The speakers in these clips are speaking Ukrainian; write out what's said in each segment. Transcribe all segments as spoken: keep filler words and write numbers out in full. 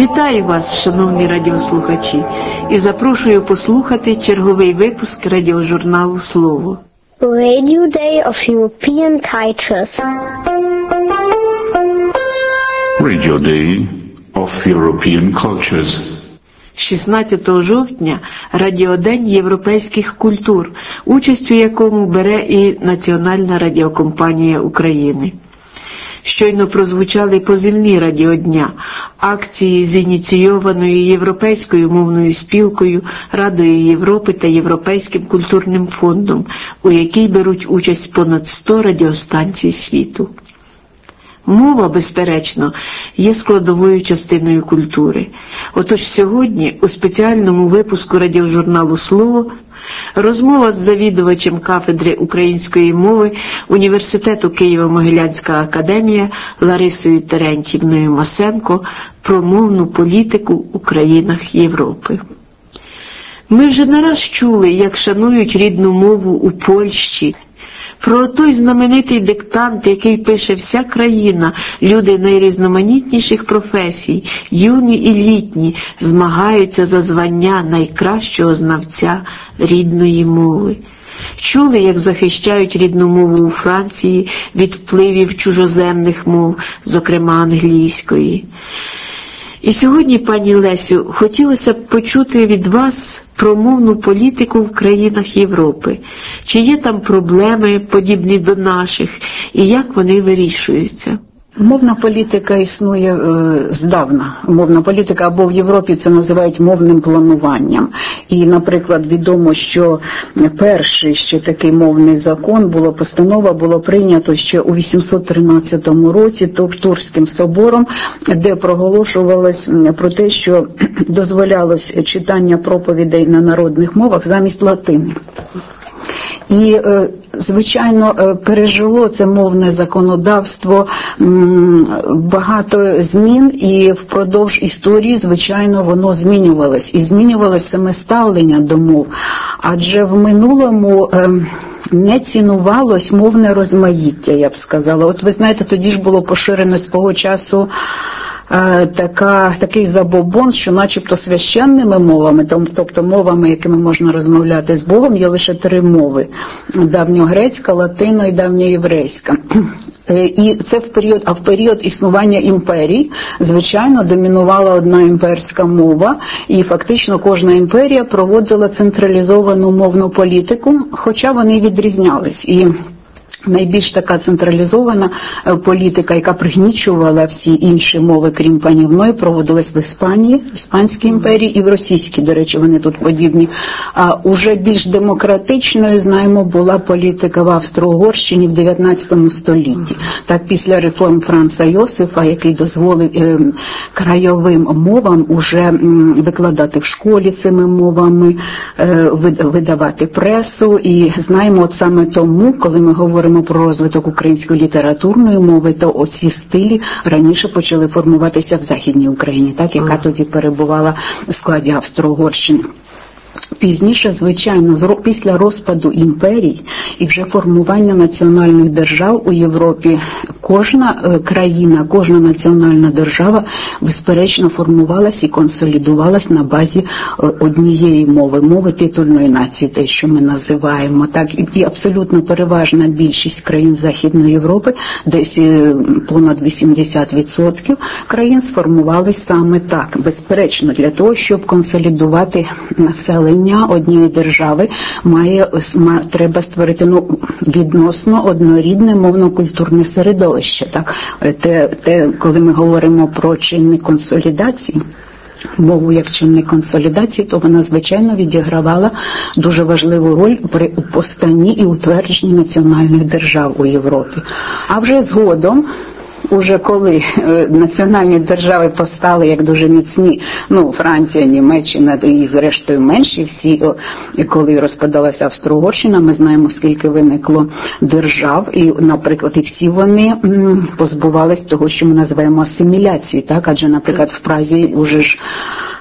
Вітаю вас, шановні радіослухачі, і запрошую послухати черговий випуск радіожурналу «Слово». Radio Day of European Cultures. Radio Day of European Cultures. шістнадцятого жовтня – Радіодень європейських культур, участь у якому бере і Національна радіокомпанія України. Щойно прозвучали позивні радіодня, акції зініційованої Європейською мовною спілкою, Радою Європи та Європейським культурним фондом, у якій беруть участь понад сто радіостанцій світу. Мова, безперечно, є складовою частиною культури. Отож сьогодні у спеціальному випуску радіожурналу «Слово» розмова з завідувачем кафедри української мови Університету Києво-Могилянська академія Ларисою Терентьєвною Масенко про мовну політику у країнах Європи. Ми вже не раз чули, як шанують рідну мову у Польщі, про той знаменитий диктант, який пише вся країна, люди найрізноманітніших професій, юні і літні, змагаються за звання найкращого знавця рідної мови. Чули, як захищають рідну мову у Франції від впливів чужоземних мов, зокрема англійської. І сьогодні, пані Лесю, хотілося б почути від вас про мовну політику в країнах Європи. Чи є там проблеми, подібні до наших, і як вони вирішуються? Мовна політика існує е, здавна. Мовна політика, або в Європі це називають мовним плануванням. І, наприклад, відомо, що перший ще такий мовний закон, було постанова, було прийнято ще у вісімсот тринадцятому році Турським собором, де проголошувалось про те, що дозволялось читання проповідей на народних мовах замість латини. І, звичайно, пережило це мовне законодавство багато змін, і впродовж історії, звичайно, воно змінювалось. І змінювалось саме ставлення до мов. Адже в минулому не цінувалось мовне розмаїття, я б сказала. От ви знаєте, тоді ж було поширено свого часу Така, такий забобон, що начебто священними мовами, тобто мовами, якими можна розмовляти з Богом, є лише три мови – давньогрецька, латино і давньоєврейська. І це в період, а в період існування імперій, звичайно, домінувала одна імперська мова, і фактично кожна імперія проводила централізовану мовну політику, хоча вони відрізнялись. І найбільш така централізована політика, яка пригнічувала всі інші мови, крім панівної, проводилась в Іспанії, в Іспанській імперії і в Російській, до речі, вони тут подібні. А уже більш демократичною, знаємо, була політика в Австро-Угорщині в дев'ятнадцятому столітті. Так, після реформ Франца Йосифа, який дозволив е, краєвим мовам уже м, викладати в школі цими мовами, е, видавати пресу, і знаємо, от саме тому, коли ми говоримо про розвиток української літературної мови, то оці стилі раніше почали формуватися в Західній Україні, так, яка тоді перебувала в складі Австро-Угорщини. Пізніше, звичайно, після розпаду імперій і вже формування національних держав у Європі, кожна країна, кожна національна держава, безперечно, формувалась і консолідувалась на базі однієї мови, мови титульної нації, те, що ми називаємо. Так, і абсолютно переважна більшість країн Західної Європи, десь понад вісімдесят відсотків країн сформувались саме так. Безперечно, для того, щоб консолідувати населення однієї держави, має, треба створити ну, відносно однорідне мовно-культурне середовище. Так? Те, те, коли ми говоримо про чинник консолідації, мову як чинник консолідації, то вона, звичайно, відігравала дуже важливу роль при повстанні і утвердженні національних держав у Європі. А вже згодом, уже коли е, національні держави постали як дуже міцні, ну, Франція, Німеччина і зрештою менші всі, о, коли розпадалася Австро-Угорщина, ми знаємо, скільки виникло держав, і, наприклад, і всі вони м, позбувались того, що ми називаємо асиміляції, так, адже, наприклад, в Празі уже ж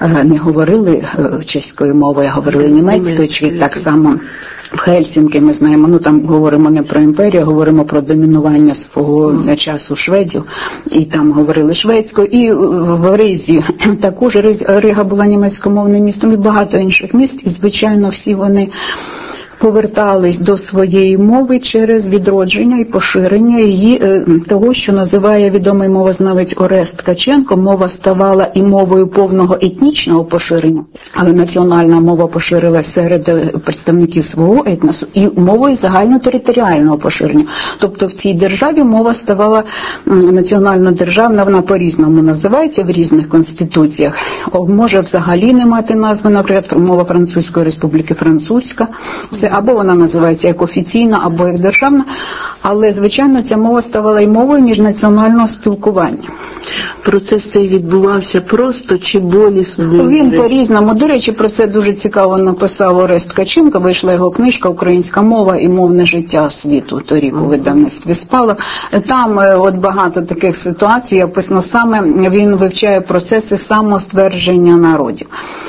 не говорили чеською мовою, а говорили німецькою, чи так само в Хельсінкі ми знаємо, ну там говоримо не про імперію, говоримо про домінування свого часу шведів, і там говорили шведською, і в Ризі також, Рига була німецькомовним містом, і багато інших міст, і звичайно всі вони повертались до своєї мови через відродження і поширення її, того, що називає відомий мовознавець Орест Ткаченко, мова ставала і мовою повного етнічного поширення, але національна мова поширилася серед представників свого етносу, і мовою загальнотериторіального поширення. Тобто в цій державі мова ставала національно-державна, вона по-різному називається в різних конституціях. Може взагалі не мати назви, наприклад, мова Французької Республіки французька, це або вона називається як офіційна, або як державна, але, звичайно, ця мова ставала й мовою міжнаціонального спілкування. Процес цей відбувався просто чи болісно? Він по-різному. До речі, про це дуже цікаво написав Орест Ткаченко, вийшла його книжка «Українська мова і мовне життя світу», торік у видавництві «Спалах». Там от багато таких ситуацій описано саме, він вивчає процеси самоствердження народів.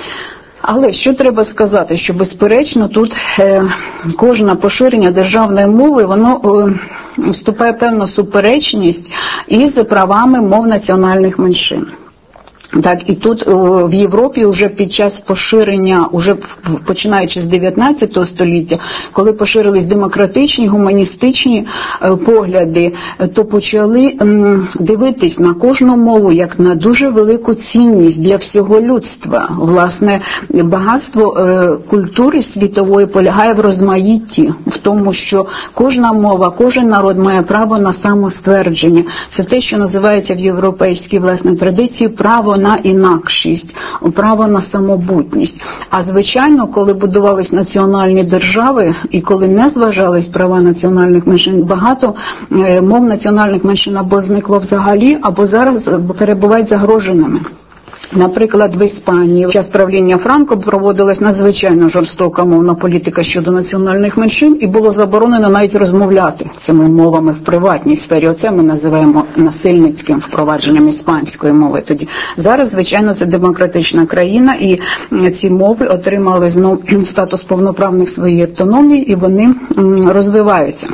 Але що треба сказати, що безперечно тут е, кожне поширення державної мови, воно е, вступає в певну суперечність із правами мов національних меншин. Так, і тут о, в Європі вже під час поширення, уже починаючи з дев'ятнадцятого століття, коли поширились демократичні, гуманістичні е, погляди, то почали м, дивитись на кожну мову як на дуже велику цінність для всього людства. Власне, багатство е, культури світової полягає в розмаїтті, в тому, що кожна мова, кожен народ має право на самоствердження. Це те, що називається в європейській, власне, традиції право на інакшість, право на самобутність. А звичайно, коли будувались національні держави і коли не зважались права національних меншин, багато мов національних меншин або зникло взагалі, або зараз перебувають загроженими. Наприклад, в Іспанії в час правління Франко проводилась надзвичайно жорстока мовна політика щодо національних меншин, і було заборонено навіть розмовляти цими мовами в приватній сфері. Оце ми називаємо насильницьким впровадженням іспанської мови. Тоді зараз, звичайно, це демократична країна, і ці мови отримали знову статус повноправних своєї автономії, і вони розвиваються.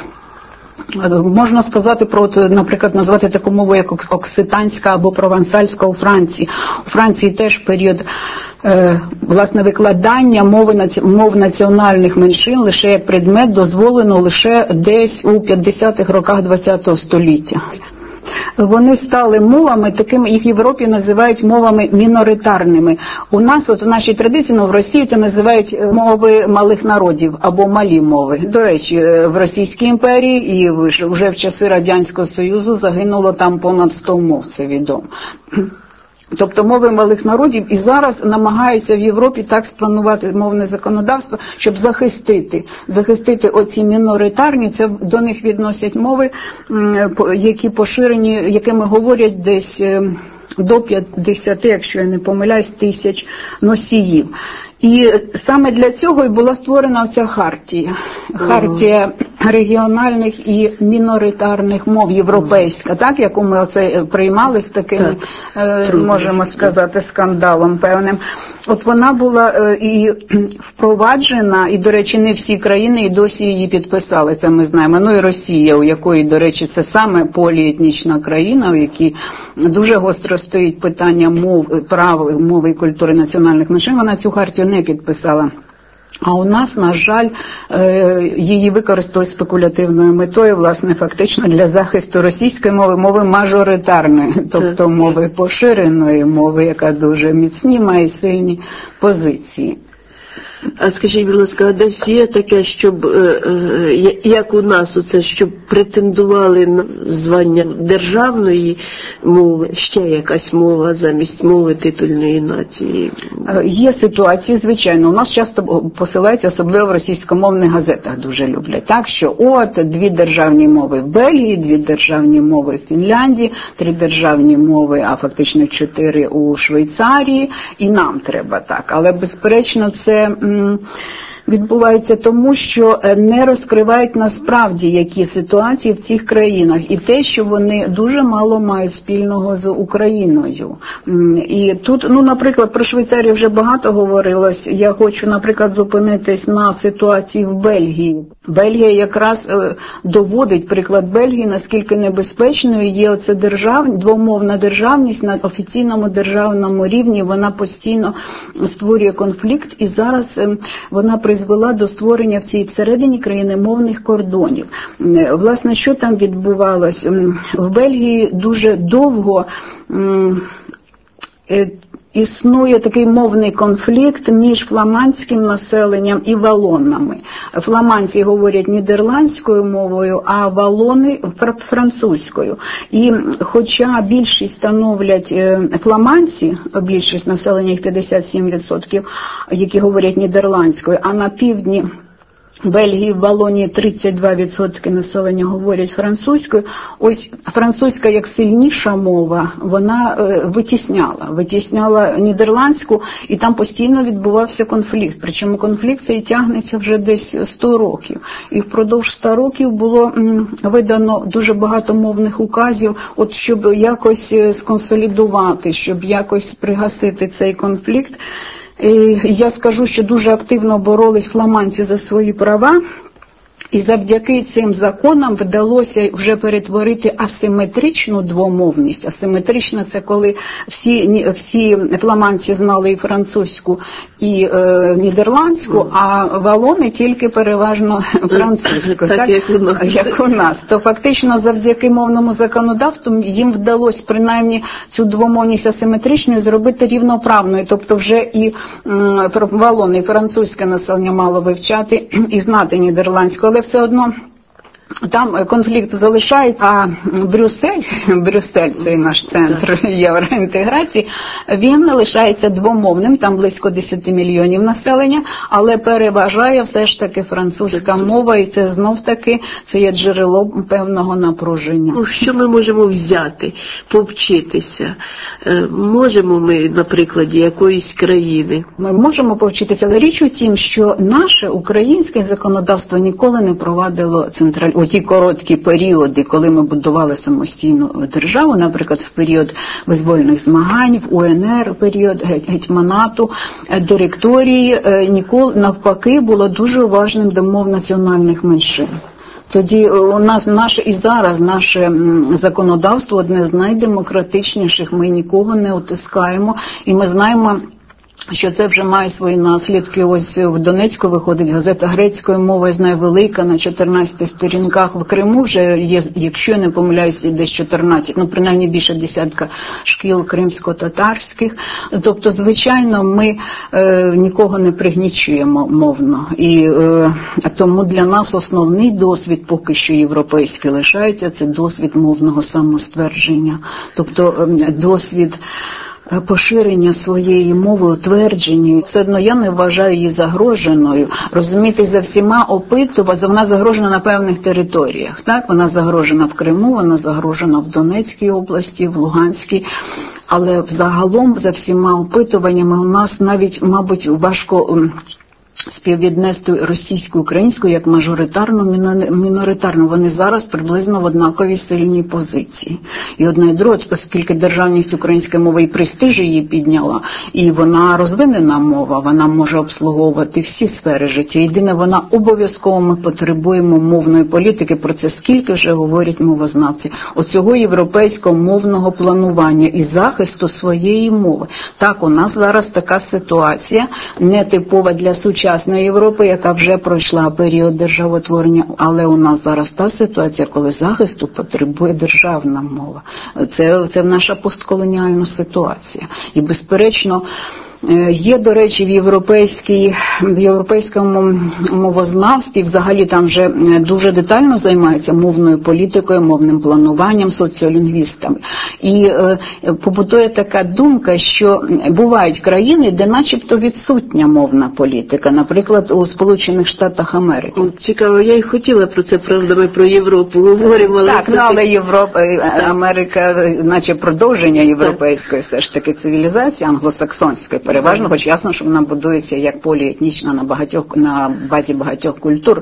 Можна сказати про, наприклад, назвати таку мову, як окситанська або провансальська у Франції. У Франції теж період е, власне викладання мови, мов національних меншин лише як предмет дозволено лише десь у п'ятдесятих роках ХХ століття. Вони стали мовами, такими їх в Європі називають мовами міноритарними. У нас, от в нашій традиції, ну, в Росії це називають мови малих народів або малі мови. До речі, в Російській імперії і вже в часи Радянського Союзу загинуло там понад сто мов, це відомо. Тобто мови малих народів, і зараз намагаються в Європі так спланувати мовне законодавство, щоб захистити, захистити оці міноритарні, це до них відносять мови, які поширені, якими говорять десь до п'ятдесяти, якщо я не помиляюсь, тисяч носіїв. І саме для цього і була створена ця хартія. Хартія регіональних і міноритарних мов європейська, так, яку ми оце приймали з таким, так, можемо сказати, скандалом певним. От вона була і впроваджена, і, до речі, не всі країни і досі її підписали, це ми знаємо. Ну і Росія, у якої, до речі, це саме поліетнічна країна, у якій дуже гостро стоїть питання мов, прав, мови і культури національних меншин, вона цю хартію не підписала. А у нас, на жаль, її використали спекулятивною метою, власне, фактично для захисту російської мови, мови мажоритарної, тобто мови поширеної, мови, яка дуже міцні, має сильні позиції. А скажіть, будь ласка, а десь є таке, щоб, як у нас, оце, щоб претендували на звання державної мови, ще якась мова замість мови титульної нації? Є ситуації, звичайно. У нас часто посилаються, особливо в російськомовних газетах дуже люблять. Так, що от дві державні мови в Бельгії, дві державні мови в Фінляндії, три державні мови, а фактично чотири у Швейцарії, і нам треба так. Але, безперечно, це відбуваються тому, що не розкривають насправді, які ситуації в цих країнах, і те, що вони дуже мало мають спільного з Україною. І тут, ну, наприклад, про Швейцарію вже багато говорилось. Я хочу, наприклад, зупинитись на ситуації в Бельгії. Бельгія якраз е, доводить приклад Бельгії, наскільки небезпечною є оце держав, двомовна державність на офіційному державному рівні. Вона постійно створює конфлікт, і зараз е, вона призвела до створення в цій всередині країни мовних кордонів. Е, власне, що там відбувалось? В Бельгії дуже довго е, існує такий мовний конфлікт між фламандським населенням і валонами. Фламандці говорять нідерландською мовою, а валони – французькою. І хоча більшість становлять фламандці, більшість населення їх п'ятдесят сім відсотків, які говорять нідерландською, а на півдні Бельгії, в Валонії тридцять два відсотки населення говорять французькою. Ось французька як сильніша мова, вона е, витісняла, витісняла нідерландську, і там постійно відбувався конфлікт. Причому конфлікт цей тягнеться вже десь сто років. І впродовж ста років було м, видано дуже багато мовних указів, от щоб якось сконсолідувати, щоб якось пригасити цей конфлікт. І я скажу, що дуже активно боролись фламандці за свої права, і завдяки цим законам вдалося вже перетворити асиметричну двомовність. Асиметрична – це коли всі, всі фламандці знали і французьку, і е, нідерландську, а валони тільки переважно французьку, так, так? Як, у нас. як у нас. То фактично завдяки мовному законодавству їм вдалося принаймні цю двомовність асиметричною зробити рівноправною. Тобто вже і м, валони, і французьке населення мало вивчати і знати нідерландську. Але все одно там конфлікт залишається, а Брюссель, Брюссель, цей наш центр євроінтеграції, він лишається двомовним, там близько десять мільйонів населення, але переважає все ж таки французька мова, і це знов-таки, це є джерело певного напруження. Ну, що ми можемо взяти, повчитися? Можемо ми, на прикладі якоїсь країни? Ми можемо повчитися, але річ у тім, що наше українське законодавство ніколи не провадило централь... у ті короткі періоди, коли ми будували самостійну державу, наприклад, в період визвольних змагань, в УНР, період гетьманату, директорії, ніколи навпаки було дуже уважним до мов національних меншин. Тоді у нас наше і зараз наше законодавство одне з найдемократичніших, ми нікого не утискаємо, і ми знаємо, що це вже має свої наслідки. Ось в Донецьку виходить газета грецькою мовою, я знаю, велика, на чотирнадцяти сторінках. В Криму вже є, якщо я не помиляюся, десь чотирнадцять, ну принаймні більше десятка шкіл кримсько-татарських. Тобто, звичайно, ми е, нікого не пригнічуємо мовно. І е, тому для нас основний досвід, поки що європейський лишається, це досвід мовного самоствердження. Тобто е, досвід поширення своєї мови, утвердження. Все одно я не вважаю її загроженою. Розумієте, за всіма опитувати, вона загрожена на певних територіях. Так, вона загрожена в Криму, вона загрожена в Донецькій області, в Луганській. Але взагалом за всіма опитуваннями у нас навіть, мабуть, важко співвіднести російську, українську як мажоритарну, міноритарну. Вони зараз приблизно в однаковій сильній позиції. І одна і друга, оскільки державність української мови і престиж її підняла, і вона розвинена мова, вона може обслуговувати всі сфери життя. Єдине, вона обов'язково, ми потребуємо мовної політики, про це скільки вже говорять мовознавці, оцього європейського мовного планування і захисту своєї мови. Так, у нас зараз така ситуація, нетипова для сучасної Європи, яка вже пройшла період державотворення, але у нас зараз та ситуація, коли захисту потребує державна мова. Це, це наша постколоніальна ситуація. І, безперечно, є, до речі, в, європейській, в європейському мовознавстві, взагалі там вже дуже детально займаються мовною політикою, мовним плануванням, соціолінгвістами. І е, побутує така думка, що бувають країни, де начебто відсутня мовна політика, наприклад, у Сполучених Штатах Америки. Цікаво, я й хотіла про це, правда, ми про Європу говоримо. Але так, ну, але Європа, так. Америка, наче продовження європейської все ж таки цивілізації, англосаксонської, переважно, хоч ясно, що вона будується як поліетнічна на багатьох, на базі багатьох культур.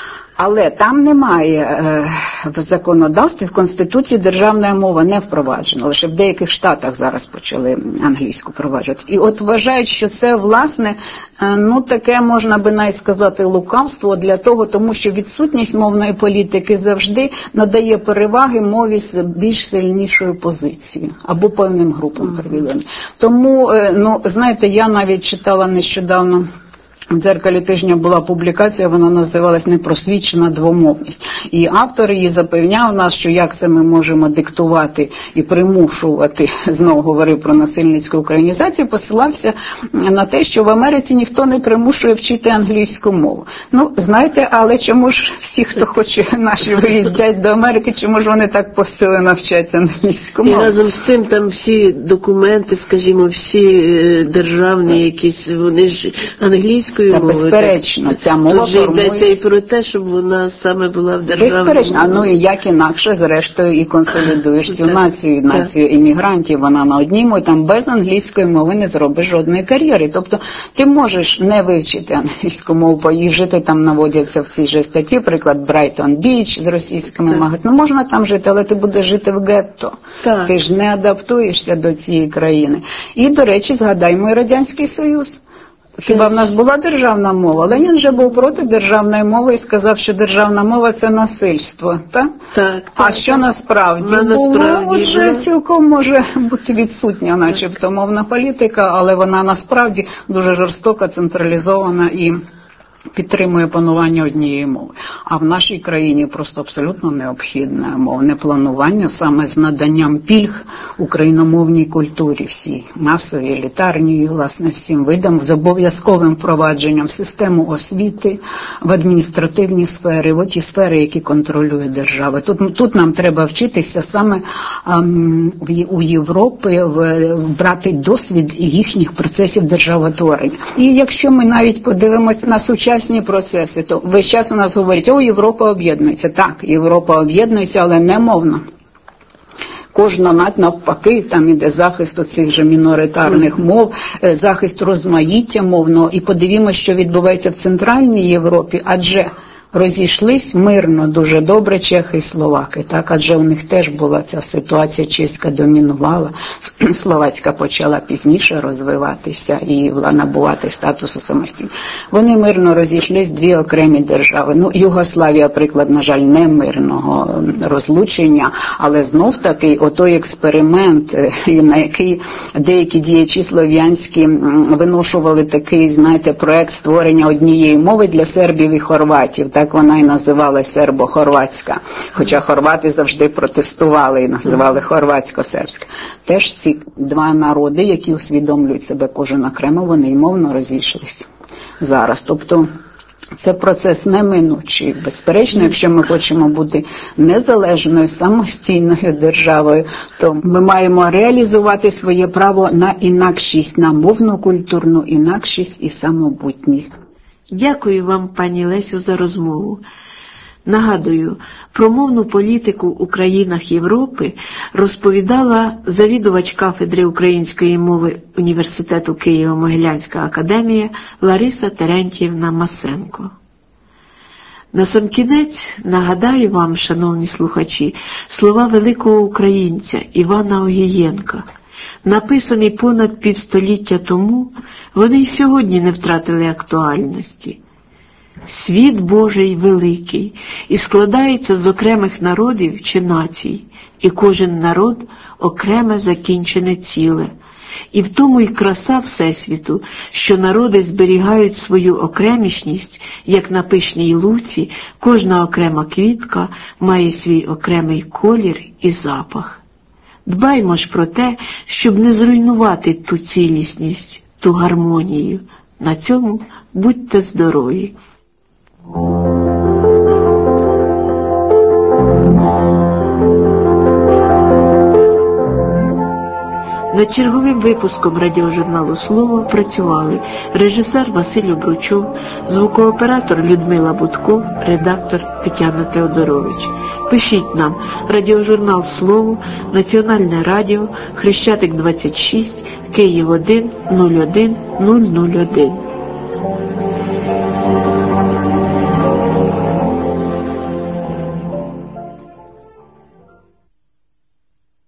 Але там немає е, в законодавстві, в Конституції державна мова не впроваджена. Лише в деяких штатах зараз почали англійську впроваджувати. І от вважають, що це, власне, е, ну таке, можна би навіть сказати, лукавство для того, тому що відсутність мовної політики завжди надає переваги мові з більш сильнішою позицією або певним групам привілеїв. Тому, е, ну, знаєте, я навіть читала нещодавно, в «Дзеркалі тижня» була публікація, вона називалась «Непросвічена двомовність». І автор її запевняв нас, що як це ми можемо диктувати і примушувати, знову говорив про насильницьку українізацію, посилався на те, що в Америці ніхто не примушує вчити англійську мову. Ну, знаєте, але чому ж всі, хто хоче наші виїздять до Америки, чому ж вони так посилено вчать англійську мову? І разом з тим там всі документи, скажімо, всі державні якісь, вони ж англійською Та безперечно, ця мова тут же формується. йдеться і про те, щоб вона саме була в державній. Безперечно, ну і як інакше, зрештою, і консолідуєш цю націю, націю іммігрантів, вона на одній мові, там без англійської мови не зробиш жодної кар'єри. Тобто ти можеш не вивчити англійську мову, і жити там наводяться в цій же статті, приклад Брайтон Біч з російськими магазинами. Можна там жити, але ти будеш жити в гетто. Так. Ти ж не адаптуєшся до цієї країни. І, до речі, згадаймо і Радянський Союз. Хіба в нас була державна мова? Ленін же був проти державної мови і сказав, що державна мова – це насильство, так? Так, так. А що насправді На, було? насправді, Отже, да. цілком може бути відсутня начебто мовна політика, але вона насправді дуже жорстока, централізована і підтримує панування однієї мови. А в нашій країні просто абсолютно необхідне мовне планування саме з наданням пільг україномовній культурі всій, масовій, елітарній, власне, всім видам, з обов'язковим впровадженням в систему освіти, в адміністративні сфери, в ті сфери, які контролює держава. Тут, тут нам треба вчитися саме ем, в, у Європи в, брати досвід їхніх процесів державотворення. І якщо ми навіть подивимося на сучасні процеси, то весь час у нас говорять, о, Європа об'єднується. Так, Європа об'єднується, але не мовно. Кожна навпаки, там іде захист цих же міноритарних мов, захист розмаїття мовного. І подивімося, що відбувається в Центральній Європі, адже розійшлись мирно, дуже добре чехи і словаки, так, адже у них теж була ця ситуація, чеська домінувала, словацька почала пізніше розвиватися і набувати статусу самостійно. Вони мирно розійшлись, дві окремі держави. Ну, Югославія, приклад, на жаль, не мирного розлучення, але знов таки отой експеримент, на який деякі діячі слов'янські виношували такий, знаєте, проект створення однієї мови для сербів і хорватів. Так вона і називалася сербо-хорватська. Хоча хорвати завжди протестували і називали хорватсько-сербська. Теж ці два народи, які усвідомлюють себе кожен окремо, вони й мовно розійшлися зараз. Тобто це процес неминучий. Безперечно, якщо ми хочемо бути незалежною, самостійною державою, то ми маємо реалізувати своє право на інакшість, на мовну культурну інакшість і самобутність. Дякую вам, пані Лесю, за розмову. Нагадую, про мовну політику у країнах Європи розповідала завідувач кафедри української мови Університету Києво-Могилянська академія Лариса Терентьєвна Масенко. Насамкінець нагадаю вам, шановні слухачі, слова великого українця Івана Огієнка. Написані понад півстоліття тому, вони й сьогодні не втратили актуальності. Світ Божий великий і складається з окремих народів чи націй, і кожен народ – окреме закінчене ціле. І в тому й краса Всесвіту, що народи зберігають свою окремішність, як на пишній луці, кожна окрема квітка має свій окремий колір і запах. Дбаймо ж про те, щоб не зруйнувати ту цілісність, ту гармонію. На цьому будьте здорові. Над черговим випуском радіожурналу «Слово» працювали режисер Василь Обручов, звукооператор Людмила Будко, редактор Тетяна Теодорович. Пишіть нам: радіожурнал «Слово», Національне радіо, Хрещатик двадцять шість, Київ один нуль один нуль нуль один.